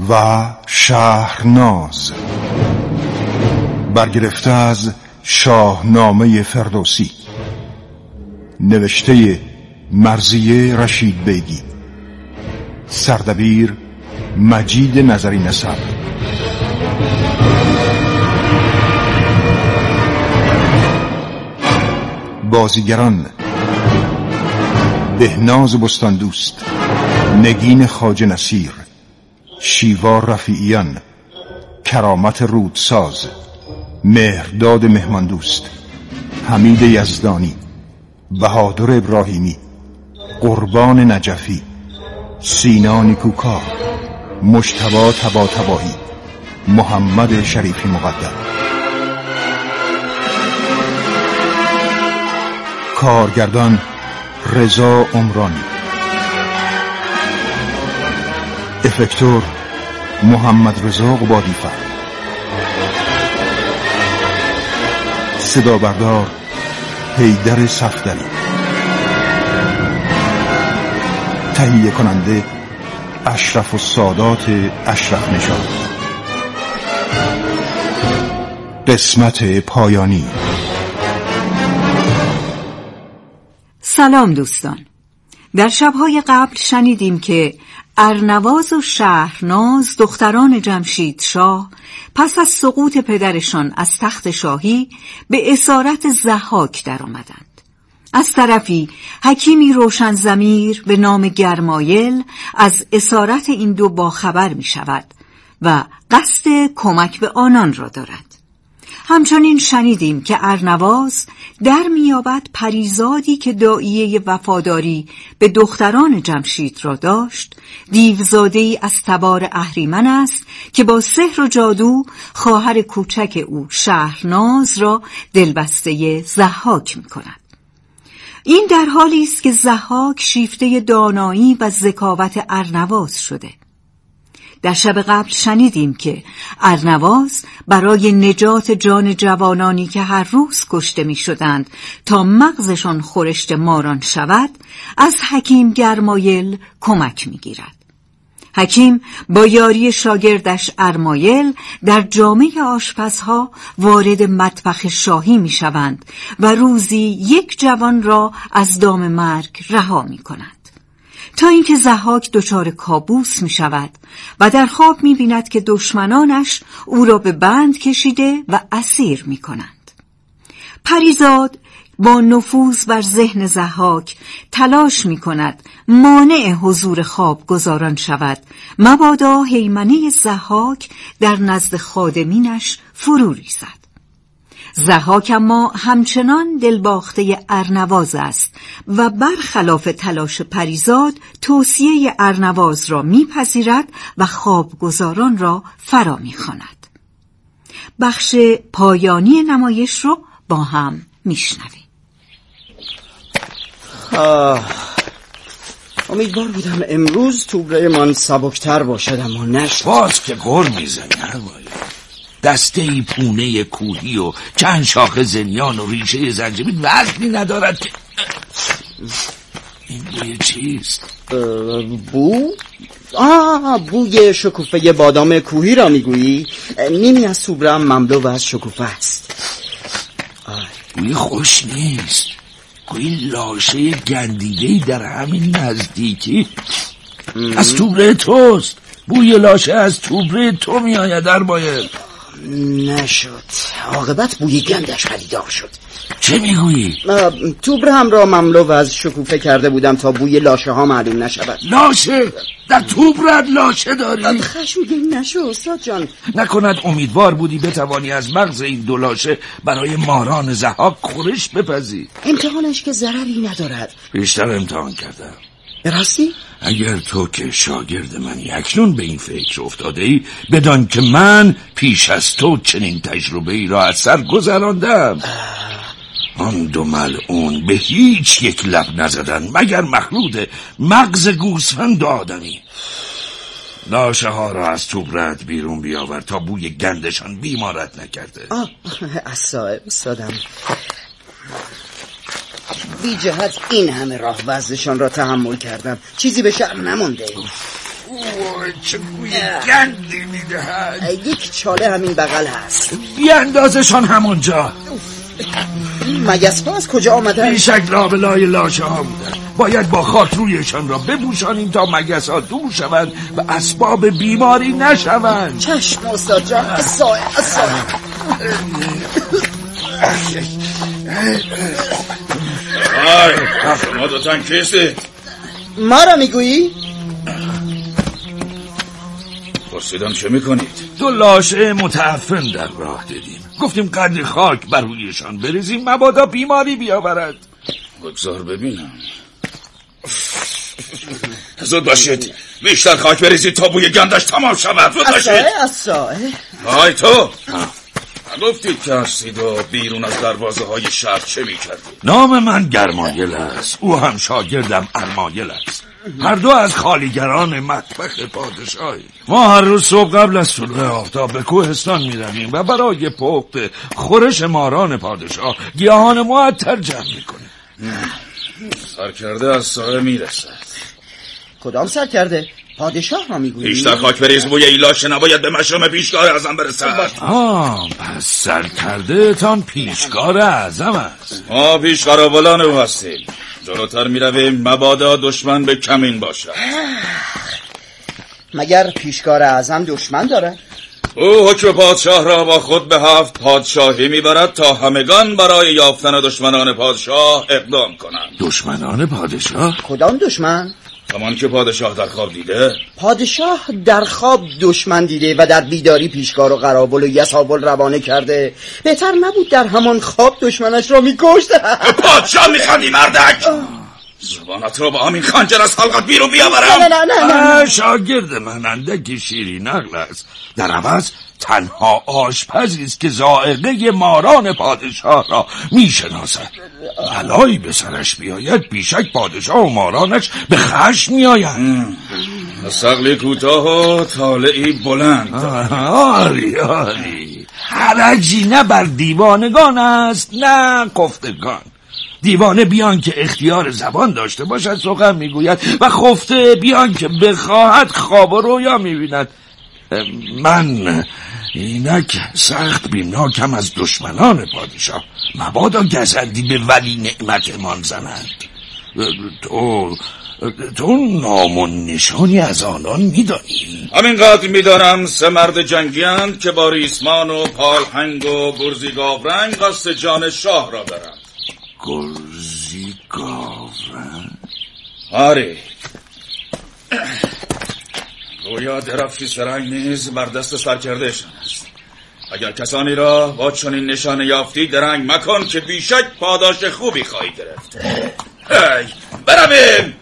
و شهرناز، برگرفته از شاهنامه فردوسی، نوشته مرضیه رشید بیگی، سردبیر مجید نظری نسب. بازیگران: بهناز بستان دوست، نگین خواجه نصیر، شیوا رفیعیان، کرامت رودساز، مهرداد مهمان دوست، حمید یزدانی، بهادر ابراهیمی، قربان نجفی، سینا نیکوکار، مجتبی طباطبایی، محمد شریفی مقدم. کارگردان: رضا عمرانی، افکتور: محمد رضا قبادی‌فر، صدا بردار: حیدر صفدری، تهیه کننده: اشرف السادات اشرف نژاد. قسمت پایانی. سلام دوستان. در شب‌های قبل شنیدیم که ارنواز و شهرناز دختران جمشید شاه پس از سقوط پدرشان از تخت شاهی به اسارت ضحاک در آمدند. از طرفی حکیمی روشن ضمیر به نام گرمایل از اسارت این دو باخبر می شود و قصد کمک به آنان را دارد. همچنین شنیدیم که ارنواز در میابد پریزادی که داعیه وفاداری به دختران جمشید را داشت، دیوزاده‌ای از تبار اهریمن است که با سحر و جادو خواهر کوچک او شهرناز را دلبسته ضحاک می‌کند. این در حالی است که ضحاک شیفته دانایی و ذکاوت ارنواز شده. در شب قبل شنیدیم که ارنواز برای نجات جان جوانانی که هر روز کشته می شدند تا مغزشان خورشت ماران شود از حکیم گرمایل کمک می گیرد. حکیم با یاری شاگردش ارمایل در جامعه آشپزها وارد مطبخ شاهی می شوند و روزی یک جوان را از دام مرگ رها می کنند، تا اینکه ضحاک دچار کابوس می شود و در خواب می بیند که دشمنانش او را به بند کشیده و اسیر می کنند. پریزاد با نفوذ بر ذهن ضحاک تلاش می کند مانع حضور خواب گزاران شود، مبادا هیمنه ضحاک در نزد خادمینش فرو ریزد. ضحاک اما همچنان دلباخته ارنواز است و برخلاف تلاش پریزاد توصیه ارنواز را میپذیرد و خوابگزاران را فرا میخواند. بخش پایانی نمایش رو با هم میشنویم. امیدوار بودم امروز توبره من سبکتر باشد اما نشد. باز که گر میزنی دسته ای پونه کوهی و چند شاخه زنیان و ریشه زنجبیل وزنی ندارد که... این بوی چیست؟ بو؟ بوی شکوفه بادام کوهی را میگویی؟ نیمی از توبره مملو و از شکوفه است. بوی خوش نیست، گویی لاشه گندیده‌ای در همین نزدیکی از توبره توست. بوی لاشه از توبره تو میآید ارمایل. نشد، عاقبت بوی گندش پدیدار شد. چه میگویی؟ توبره هم را مملو از شکوفه کرده بودم تا بوی لاشه ها معلوم نشود. لاشه؟ در توبرت لاشه داری؟ خشمگین نشو استاد جان. نکند امیدوار بودی بتوانی از مغز این دو لاشه برای ماران ضحاک خورش بپزی؟ امتحانش که ضرری ندارد. بیشتر امتحان کردم. راستی؟ اگر تو که شاگرد منی اکنون به این فکر افتاده ای، بدان که من پیش از تو چنین تجربه ای را از سر گذراندم. آن دو ملعون به هیچ یک لب نزدن مگر مخلوط مغز گوسفند آدمی. لاشه ها را از توبرت بیرون بیاور تا بوی گندشان بیمارت نکرده. از صاحب استادم بی جهت این همه راه وزنشان را تحمل کردم، چیزی به شأن نمانده. چه بوی گندی میدهد. یک چاله همین بغل هست. بیاندازشان همونجا. مگس ها از کجا آمدن؟ بیشک لابلای لاشه ها بودن. باید با خاک رویشان را بپوشانیم تا مگس ها دور شوند و اسباب بیماری نشوند. چشم استاد جان. اصای شما دوتن کیسید؟ ما را میگویی؟ پرسیدم چه میکنید؟ دو لاشه متعفن در راه دیدیم، گفتیم قدر خاک بر رویشان بریزیم مبادا بیماری بیاورد. بگذار ببینم. زود باشید، بیشتر خاک بریزید تا بوی گندش تمام شود. زود باشید. اصای آی تو گفتید که هستید و بیرون از دروازه های شهر چه میکردید؟ نام من گرمایل است، او هم شاگردم ارمایل است. هر دو از خالیگران مطبخ پادشاهی. ما هر روز صبح قبل از طلوع آفتاب به کوهستان میرویم و برای پخت خورش ماران پادشاه گیاهان معطر جمع میکنیم. سرکرده از سایه میرسد. کدام سرکرده؟ پادشاه را میگویی؟ بیشتر خاک بریز، بوی ایلاشه نباید به مشام پیشکار اعظم برسد. پس سرکرده تان پیشکار اعظم است. ما پیشکار اولان او هستیم. جلوتر میرویم مبادا دشمن به کمین باشد. مگر پیشکار اعظم دشمن داره؟ او حکم پادشاه را با خود به 7 پادشاهی میبرد تا همگان برای یافتن دشمنان پادشاه اقدام کنند. دشمنان پادشاه؟ کدام دشمن؟ همان که پادشاه در خواب دیده. پادشاه در خواب دشمن دیده و در بیداری پیشکار و قرابل و یسابل روانه کرده. بهتر نبود در همان خواب دشمنش را میکشت؟ پادشاه میخندی مردک؟ زبانت را با همین خنجر از حلقت بیرون بیاورم. نه. شاگرد من اندکی شیری نقل است. در عوض تنها آشپزی است که ذائقه ماران پادشاه را میشناسد. بلایی به سرش بیاید بیشک پادشاه و مارانش به خشم میآیند. سقلی کوتاه و طالعی بلند. آری حرجی نه بر دیوانگان است نه خفتگان. دیوانه بیان که اختیار زبان داشته باشد سخن میگوید و خفته بیان که بخواهد خواب و رویا میبیند. من اینک سخت بیمناکم از دشمنان پادشاه، مبادا گزندی به ولی نعمتمان زنند. تو نام و نشانی از آنان میدانی؟ همینقدر میدانم 3 مرد جنگی‌اند که با ریسمان و پالهنگ و گرزی گاورنگ قصد جان شاه را دارند. گرزی گاورنگ؟ آری، گویا درفشی سرنگ نیز بر دست سرکردهشان است. اگر کسانی را با چنین نشانه یافتی درنگ مکن که بیشک پاداش خوبی خواهی گرفت. برویم.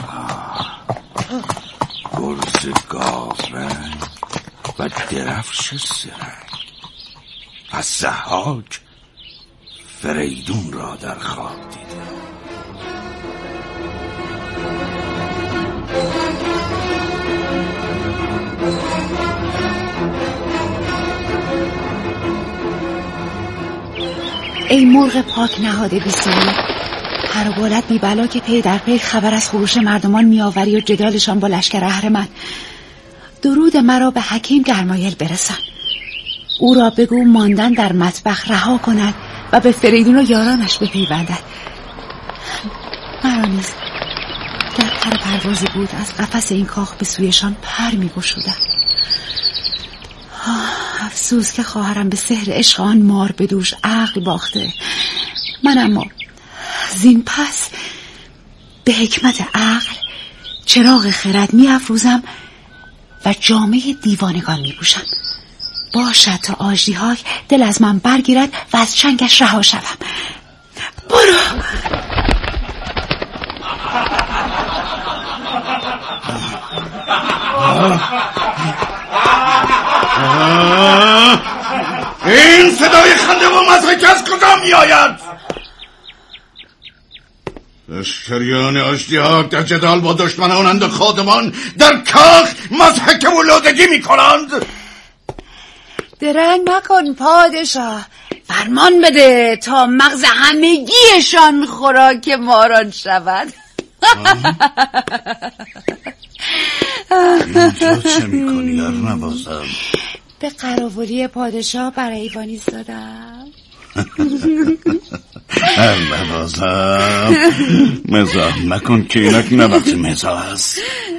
گرز گاورنگ و درفش سرنگ و ضحاک فریدون را در خواب دیده. ای مرغ پاک نهاده بی‌سیمی، هر و بالت بی بلا که پی در پی خبر از خروش مردمان میآوری و جدالشان با لشکر اهرمن. درود مرا به حکیم گرمایل برسان. او را بگو ماندن در مطبخ رها کند و به فریدون و یارانش بپیوندد. مرا نیز در پر پروازی بود از قفس این کاخ به سویشان پر می‌گشودم. افسوس که خواهرم به سحر عشق آن مار به دوش عقل باخته. من اما زین پس به حکمت عقل چراغ خرد می افروزم و جامه دیوانگان می پوشم. باشد تا آژدی‌های دل از من برگیرد و از چنگش رها شوم. برو. این صدای خنده و مضحک از کجا می آید؟ لشکریان آژدی‌ها در جدال با دشمنانند و خادمان در کاخ مضحک و لودگی می کنند. درنگ مکن پادشاه، فرمان بده تا مغز همگیشان خوراک ماران شود. اینجا چه میکنی ارنوازم؟ به قراولی پادشاه برای ایوان ایستادم. ارنوازم مزاح نکن که اینک نه وقت مزاح است.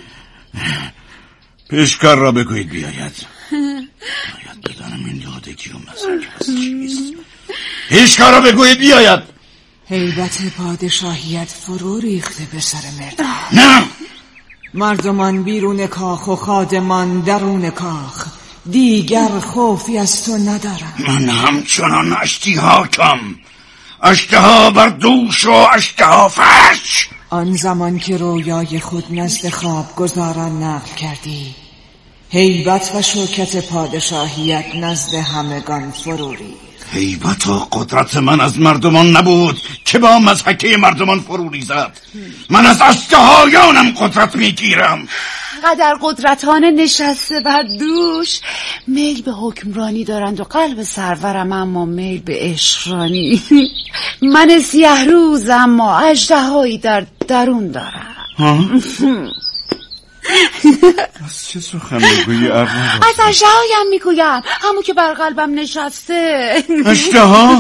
پیشکار را بگویید بیاید. باید بدانم این یادگی و مزاح از چیست. پیشکار را بگویید بیاید. هیبت پادشاهیت فرو ریخته به سر مردان. نه، مردمان بیرون کاخ و خادمان درون کاخ، دیگر خوفی از تو ندارم. من همچنان اشتهاکم، اشتها بر دوش و اشتها فرش. آن زمان که رویای خود نزد خوابگزاران نقل کردی، هیبت و شوکت پادشاهیت نزد همگان فرو ریخت. هیبت و قدرت من از مردمان نبود که با مضحکه مردمان فرو ریزد. من از اشتهایانم قدرت میگیرم. قدر قدرتان نشسته بر دوش میل به حکمرانی دارند و قلب سرورم اما میل به عشقرانی. من سیه روز اما اژدهایی در درون دارم. از چه سخن میگویی ارنوازم؟ از اژدهایم میگویم، همون که بر قلبم نشسته. اژدها؟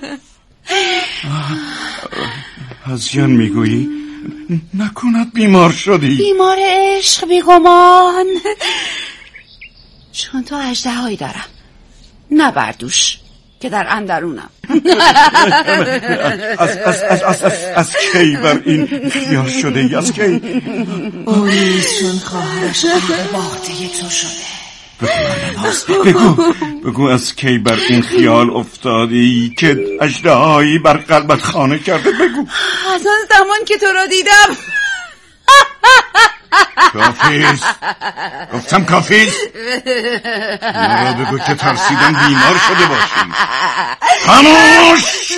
از جان میگویی؟ نکند بیمار شدی؟ بیمار عشق بیگمان، چون تو اژدهایی دارم، نه بردوش که در اندرونم. از کی بر این خیال شده ای؟ از کی؟ اونیز چون خواهرش قلب باخته تو شده. بگو از کی بر این خیال افتادی که اژدهایی بر قلبت خانه کرده؟ بگو. از آن زمان که تو را دیدم. کافیست، گفتم کافیست. مرا بگو که ترسیدم بیمار شده باشی. خاموش!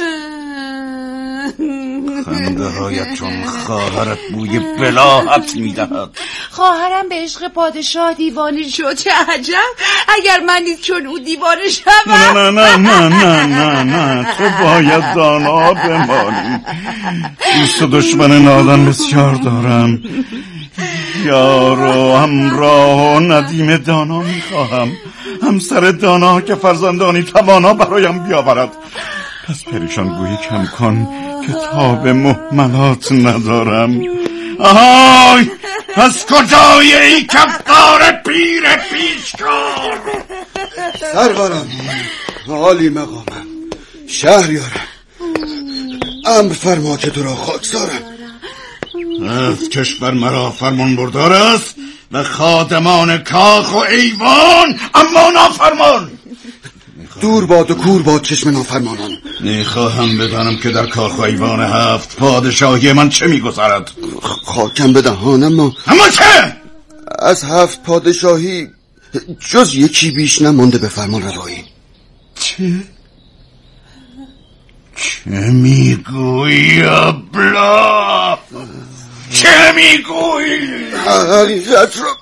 خنده هایت چون خواهرت بوی بلاحت میدهد. خواهرم به عشق پادشاه دیوانه شد، چه عجب. اگر من نیز چون او دیوانه شدم. نه نه نه نه نه نه، تو باید دانا بمانی. دوست و دشمن نادان بسیار دارم. یار و همراه و ندیم دانا میخواهم، همسر دانا که فرزندانی توانا برایم بیاورد. پس پریشان گویی کم کن که تاب مهملات ندارم. آهای، پس کجای ای کفتار پیر پیشکار؟ سرورم، عالی مقامم، شهریارم، امر فرما که تو را خاکسارم. از کشور مرا فرمان بردار است و خادمان کاخ و ایوان اما نافرمان. دور باد و کور باد چشم نافرمانان. میخواهم بدانم که در کاخ و ایوان 7 پادشاهی من چه میگذرد. خاکم به دهانم. اما چه؟ از 7 پادشاهی جز یکی بیش نمانده به فرمان روایی. چه میگویی ابله؟ چه میگویی؟ حقیقت را.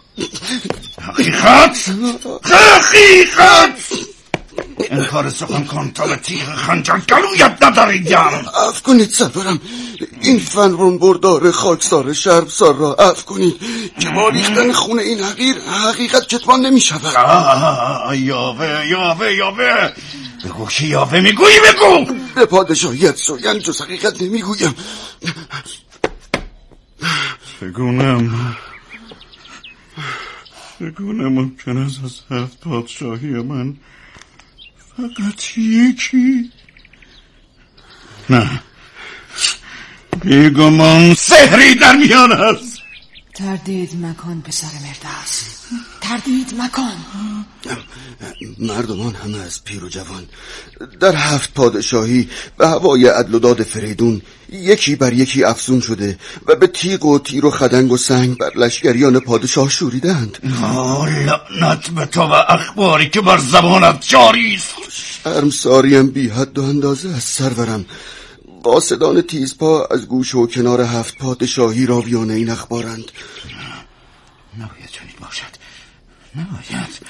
حقیقت انکار سخن کن تا به تیغ خنجر گلویت نداریم. عفو کنید سرورم، این فرمان بردار خاکسار شرمسار را عفو کنید که با ریختن خون این حقیقت کتمان نمی شود. یاوه بگو که یاوه میگویی؟ بگو. به پادشاهیت سوگند جز حقیقت نمی گویم. چگونه ممکن است از 7 پادشاهی من فقط یکی؟ نه، بیگمان سحری در میان است. تردید مکن پسر مرداس، تردید مکن. مردمان همه از پیر و جوان در 7 پادشاهی به هوای عدل و داد فریدون یکی بر یکی افزون شده و به تیغ و تیر و خدنگ و سنگ بر لشکریان پادشاه شوریدند. لعنت به تو و اخباری که بر زبانت جاری است. شرمساریم بی حد و اندازه از سرورم. قاصدان تیزپا از گوش و کنار 7 پادشاهی راویانه این اخبارند. نباید چنین باشد، نباید،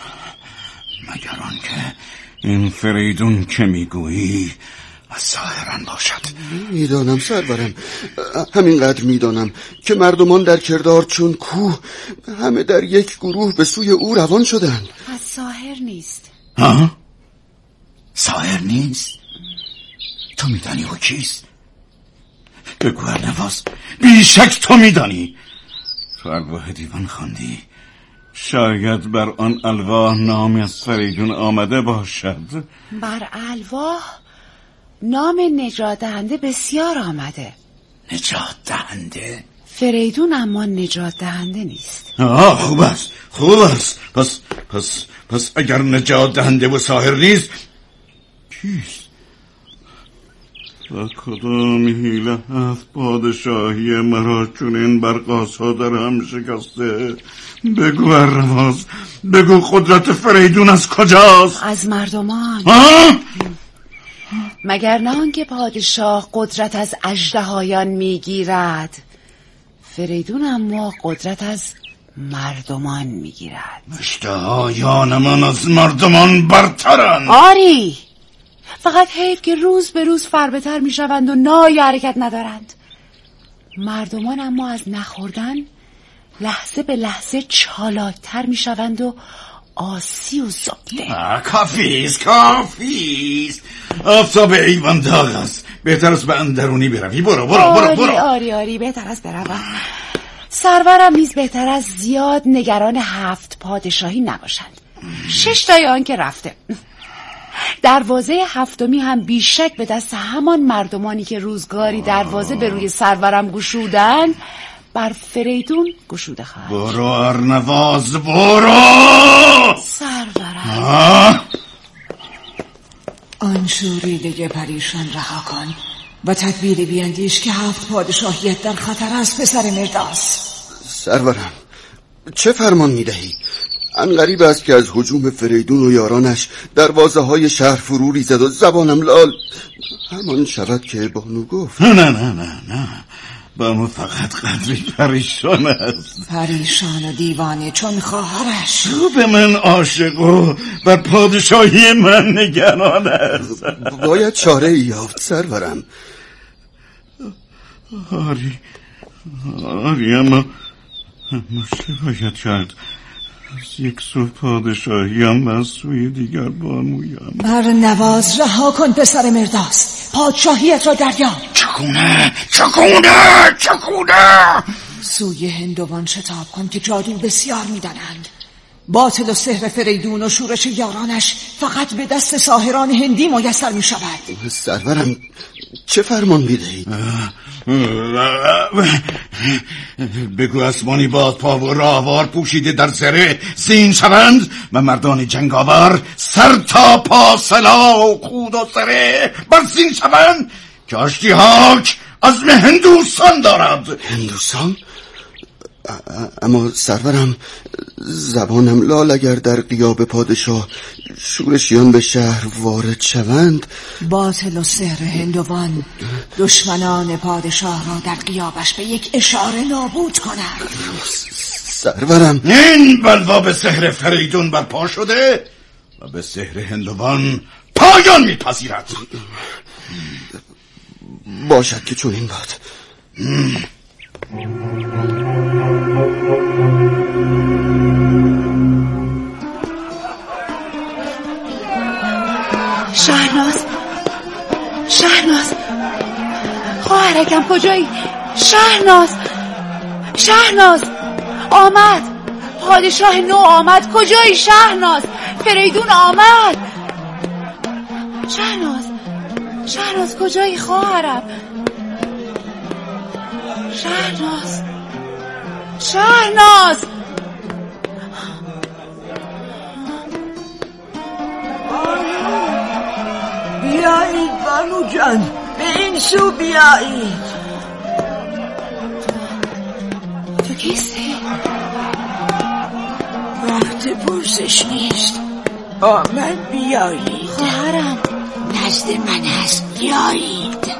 مگر آن که این فریدون که میگویی ظاهراً من باشد. میدانم سرورم، همینقدر میدانم که مردمان در کردار چون کوه همه در یک گروه به سوی او روان شدند. پس ساحر نیست. ها؟ ساحر نیست؟ تو میدانی او کیست؟ بگو ارنواز، بیشک تو میدانی. تو الواح دیوان خواندی، شاید بر آن الواح نامی از فریدون آمده باشد. بر الواح نام نجات دهنده بسیار آمده. نجات دهنده؟ فریدون اما نجات دهنده نیست. خوب است، خوب است. پس اگر نجات دهنده و ساحر نیست، کیست؟ و کدام حیله هست پادشاهی مرا چونین بر قاسا در هم شکسته؟ بگو ارنواز، بگو قدرت فریدون از کجاست؟ از مردمان. مگر نه آنکه پادشاه قدرت از اژدهایان میگیرد، فریدون اما قدرت از مردمان میگیرد. اژدهایان من از مردمان برترند. آری، فقط حیف که روز به روز فربه‌تر میشوند و نای حرکت ندارند. مردمان اما از نخوردن لحظه به لحظه چالاکتر میشوند و آسی و زبده. کافیست. آفتاب ایوان داغ است، بهتر است به اندرونی بروی. برو. آری بهتر است بروم. سرورم نیز بهتر از زیاد نگران 7 پادشاهی نباشند. 6 تای آن که رفته. دروازه 7می هم بیشک به دست همان مردمانی که روزگاری دروازه به روی سرورم گشودند بر فریدون گشوده خواهد. برو ارنواز، برو. سرورم، آن شوریده پریشان رها کن و تدبیر بیندیش که 7 پادشاهیت در خطر است پسر مرداس. سرورم، چه فرمان میدهی؟ انقریب است که از هجوم فریدون و یارانش دروازه های شهر فرو ریزد و زبانم لال همان شود که بانو گفت. نه بانو فقط قدری پریشان است. پریشان و دیوانه چون خواهرش. تو به من عاشق و بر پادشاهی من نگران است. باید چاره ای یافت سرورم. آری اما چه باید کرد؟ از یک سو پادشاهی هم از سوی دیگر بانویم. ارنواز، رها کن پسر مرداس، پادشاهیت را دریاب. چکونه سوی هندوان شتاب کن که جادو بسیار میدانند. باطل و سحر فریدون و شورش یارانش فقط به دست ساحران هندی میسر می شود. سرورم، چه فرمان میدهید؟ بگو اسمانی باد پا و راهوار پوشیده در زره زین شوند و مردان جنگاور سر تا پا سلاح و خود و زره بر زین شوند که اشتیاک عزم هندوستان دارد. هندوستان؟ اما سرورم، زبانم لال اگر در غیاب پادشاه شورشیان به شهر وارد شوند. باطل و سحر هندوان دشمنان پادشاه را در غیابش به یک اشاره نابود کنند. سرورم، این بلوا به سحر فریدون برپا شده و به سحر هندوان پایان میپذیرد. باشد که چون این باد. شهرناز خواهرکم کجایی؟ شهرناز آمد، پادشاه نو آمد. کجایی شهرناز؟ فریدون آمد. شهرناز کجایی خواهرم؟ شهرناز بیایید بانو جان، به این سو بیایید. تو کیستی؟ وقت پرسش نیست، آمد بیایید. خواهرم نزد من هست، بیایید.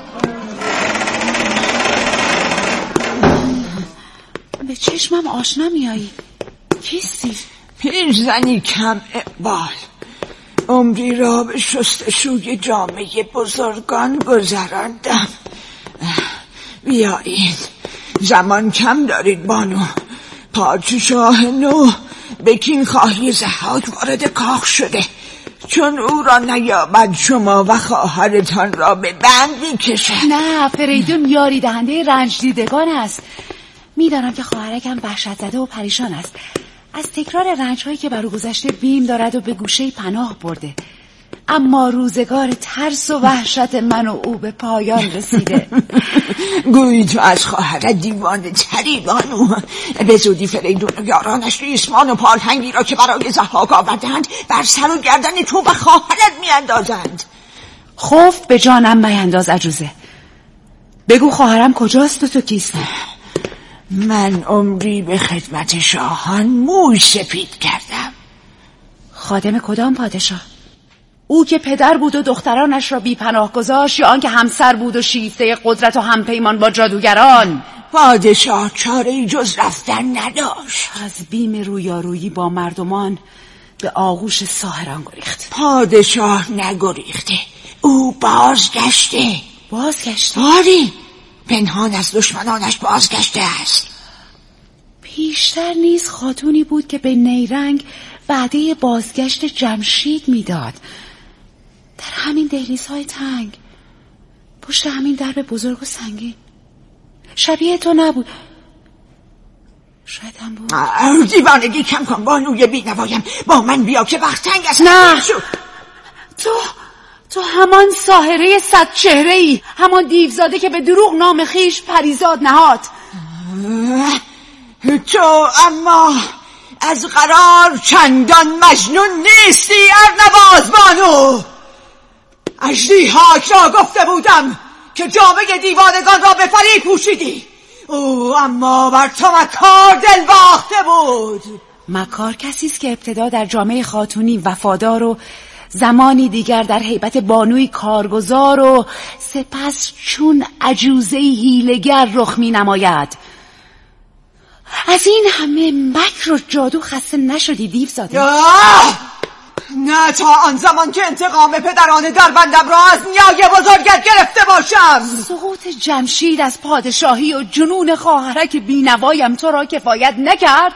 به چشمم آشنا میایی. کیستی؟ پیرزنی کم اقبال، عمری را به شستشوی جامعه بزرگان گذراندم. بیایید، زمان کم دارید بانو. پادشاه نو به کینخواهی ضحاک وارد کاخ شده. چون او را نیابد شما و خواهرتان را به بند می‌کشد. نه، فریدون یاری دهنده رنج دیدگان است. میدانم که خواهرکم وحشت زده و پریشان است. از تکرار رنج‌هایی که بر او گذشته بیم دارد و به گوشه پناه برده. اما روزگار ترس و وحشت من و او به پایان رسیده. گویی تو از خواهرت دیوانه تری بانو. به زودی فریدون و یارانش ریسمان و پالهنگی را که برای ضحاک آوردند بر سر و گردن تو و خواهرت میاندازند. خوف به جانم میانداز عجوزه. بگو خواهرم کجاست و تو کیستی؟ من عمری به خدمت شاهان موی سپید کردم. خادم کدام پادشاه؟ او که پدر بود و دخترانش را بی پناه گذاشت، یا آنکه همسر بود و شیفته قدرت و همپیمان با جادوگران؟ پادشاه چاره‌ای جز رفتن نداشت. از بیم رویارویی با مردمان به آغوش ساحران گریخت. پادشاه نگریخته، او بازگشته. بازگشته؟ آری، پنهان از دشمنانش بازگشته است. پیشتر نیز خاتونی بود که به نیرنگ وعده بازگشت جمشید میداد. در همین دهلیزهای تنگ، پشت همین درب بزرگ و سنگین. شبیه تو نبود. شاید هم بود. دیوانگی کم کن بانوی بینوایم. با من بیا که وقت تنگ است. نه، تو همان ساحره 100 چهره‌ای، همان دیوزاده که به دروغ نام خیش پریزاد نهاد. تو اما از قرار چندان مجنون نیستی ارنواز بانو. اژدیهاک را گفته بودم که جامه دیوانگان را به فریب پوشیدی. او اما بر تو مکار دل باخته بود. مکار کسی است که ابتدا در جامعه خاتونی وفادار و زمانی دیگر در هیبت بانوی کارگزار و سپس چون عجوزه‌ای حیله‌گر رخ می نماید. از این همه مکر و جادو خسته نشدی دیوزاده؟ نه تا آن زمان که انتقام پدران دربندم را از نیای بزرگت گرفته باشم. سقوط جمشید از پادشاهی و جنون خواهرک بینوایم تو را کفایت نکرد؟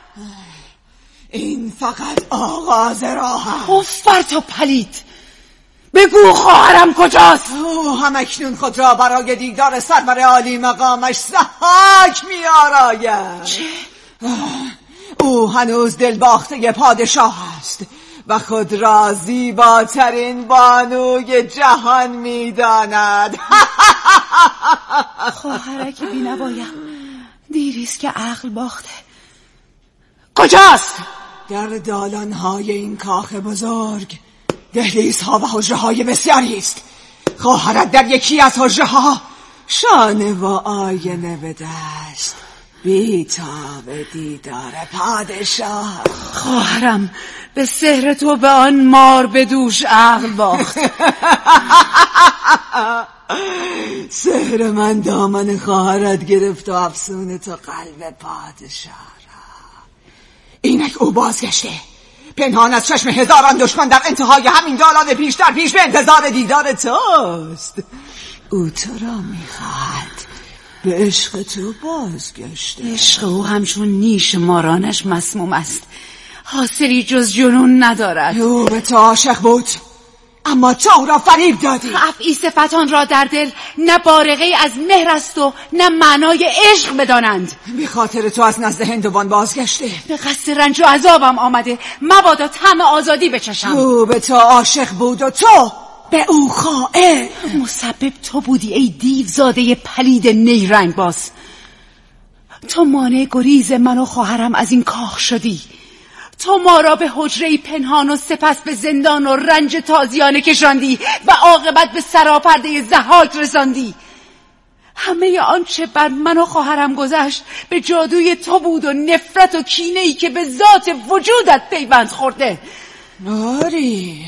این فقط آغاز راه. کفر تو پلید. بگو خواهرم کجاست؟ او همکنون خود را برای دیدار سرور عالی مقامش ضحاک می آراید. چه؟ او هنوز دل باخته پادشاه است و خود را زیباترین بانوی جهان می داند. خواهرک بینوایم، دیریست که عقل باخته. کجاست؟ در دالانهای این کاخ بزرگ دهلیزها و حجره‌های بسیاری است. خواهرت در یکی از حجره‌ها شانه و آینه به دست بی‌تاب دیدار پادشاه. خواهرم به سحر تو به آن مار به دوش عقل باخت. سحر من دامن خواهرت گرفت و افسون تو قلب پادشاه را. اینک او بازگشته، پنهان از چشم هزاران دشمن در انتهای همین دالان پیش در پیش به انتظار دیدار توست. او تو را میخواهد، به عشق تو بازگشته. عشق او همچون نیش مارانش مسموم است، حاصلی جز جنون ندارد. او به تو عاشق بود، اما تو او را فریب دادی. افعی صفتان را در دل نه بارقه از مهر است و نه معنای عشق بدانند. به خاطر تو از نزد هندوان بازگشته. به قصد رنج و عذابم آمده، مبادا طعم آزادی بچشم. او به تو عاشق بود و تو به او خائن. مسبب تو بودی ای دیوزاده پلید نیرنگ باز. تو مانع گریز من و خواهرم از این کاخ شدی. تو ما را به حجره پنهان و سپس به زندان و رنج تازیانه کشاندی و عاقبت به سراپرده ضحاک رساندی. همه آنچه بر من و خواهرم گذشت به جادوی تو بود و نفرت و کینه‌ای که به ذات وجودت پیوند خورده. آری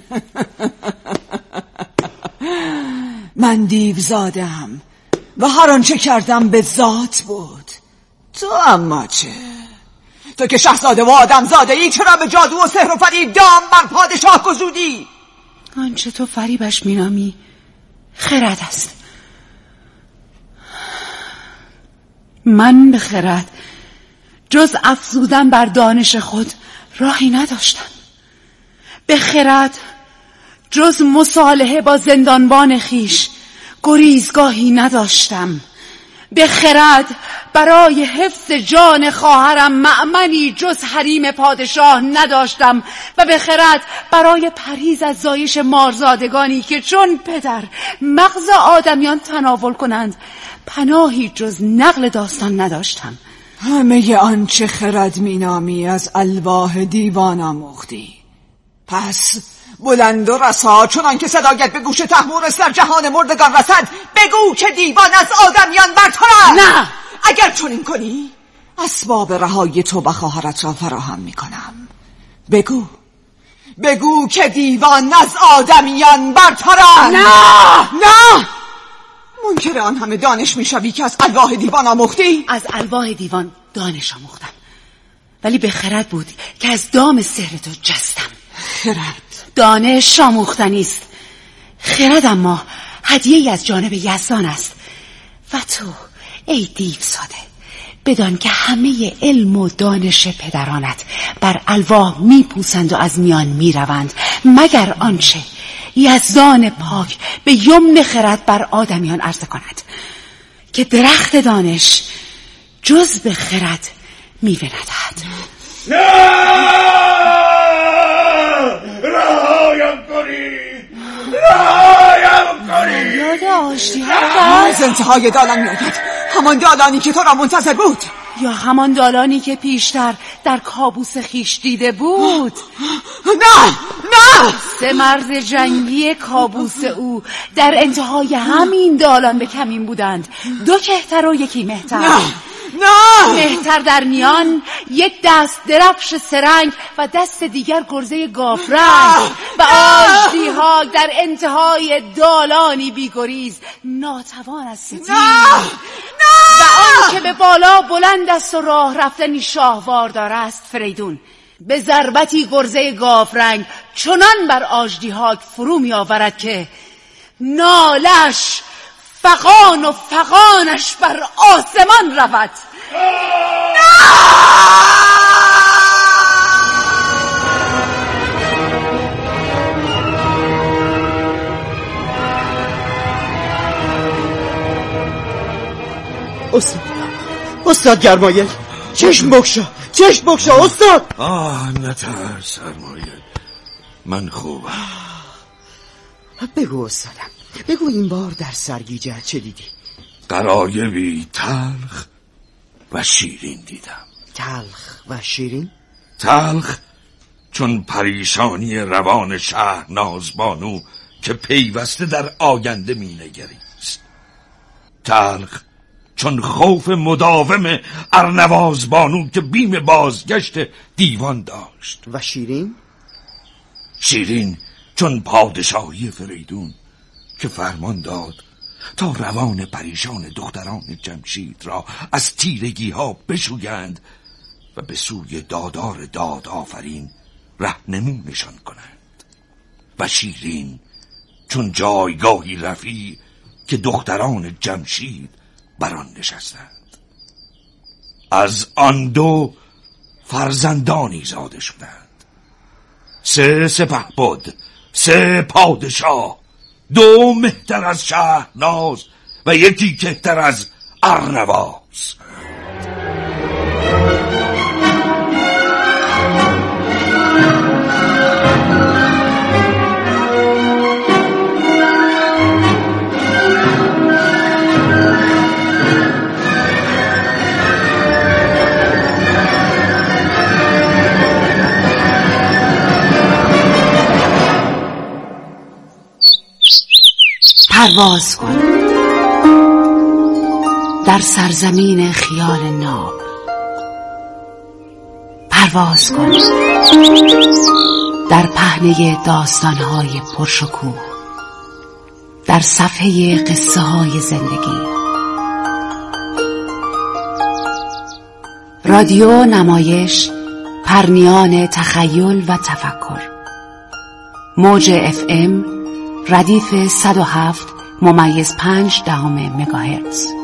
من دیوزادم و هر آنچه کردم به ذات بود. تو اما چه؟ تو که شاهزاده و آدمزاده ای، چرا به جادو و سحر و فریب دام بر پادشاه گزودی؟ آنچه تو فریبش مینامی خرد است. من به خرد جز افزودن بر دانش خود راهی نداشتم. به خرد جز مصالحه با زندانبان خیش گریزگاهی نداشتم. به خرد برای حفظ جان خواهرم مأمنی جز حریم پادشاه نداشتم و به خرد برای پرهیز از زایش مارزادگانی که چون پدر مغز آدمیان تناول کنند پناهی جز نقل داستان نداشتم. همه آنچه خرد مینامی از الواح دیوان آموختی. پس بلند و رسا چنان که صدایت به گوش طهمورث در جهان مردگان رسد بگو که دیوان از آدمیان برتر است. نه، اگر چنین کنی اسباب رهایی تو و خواهرت را فراهم میکنم. بگو که دیوان از آدمیان برتر است. نه منکر آن همه دانش میشوی که از الواح دیوان آموختی؟ از الواح دیوان دانش آموختم، ولی به خرد بود که از دام سحر تو جستم. خرد دانش آموختنی است، خرد اما هدیه‌ای از جانب یزدان است. و تو ای دیو ساده بدان که همه علم و دانش پدرانت بر الواح میپوسند و از میان میروند مگر آنچه یزدان پاک به یمن خرد بر آدمیان عرضه کند که درخت دانش جز به خرد میوه ندهد. رهایم کنید، رهایم کنید. یاد آشتی‌ها از انتهای دالان میآید، همان دالانی که تو را منتظر بود، یا همان دالانی که پیشتر در کابوس خیش دیده بود. نه 3 مرز جنگی کابوس او در انتهای همین دالان به کمین بودند، 2 کهتر و 1 مهتر. نه مهتر در میان، 1 دست درفش سرنگ و دست دیگر گرزه گافرنگ و آژدی‌ها در انتهای دالانی بیگریز ناتوان از ستیز و آن که به بالا بلند است و راه رفتنی شاهواردار است فریدون به ضربتی گرزه گافرنگ چنان بر آژدی‌ها فرو می آورد که نالش فغان و فغانش بر آسمان رود. استاد گرمایل، چشم بکشا استاد. نترس سرمایه، من خوبم. بگو استادم، بگو این بار در سرگیجه چه دیدی؟ غرایبی تلخ و شیرین دیدم. تلخ و شیرین؟ تلخ چون پریشانی روان شهرناز بانو که پیوسته در آینده می نگریست. تلخ چون خوف مداوم ارنواز بانو که بیم بازگشت دیوان داشت. و شیرین؟ شیرین چون پادشاهی فریدون که فرمان داد تا روان پریشان دختران جمشید را از تیرگی ها بشویند و به سوی دادار داد آفرین رهنمونشان کنند. و شیرین چون جایگاهی رفیع که دختران جمشید بر آن نشستند. از آن 2 فرزندانی زاده شدند، 3 سپهبد، 3 پادشاه، 2 مهتر از شهرناز و 1 کهتر از ارنواز. پرواز کن در سرزمین خیال ناب، پرواز کن در پهنه داستانهای پرشکوه، در صفحه قصه های زندگی. رادیو نمایش پرنیان تخیل و تفکر. موج FM ردیف 107.5 مگاهرتز.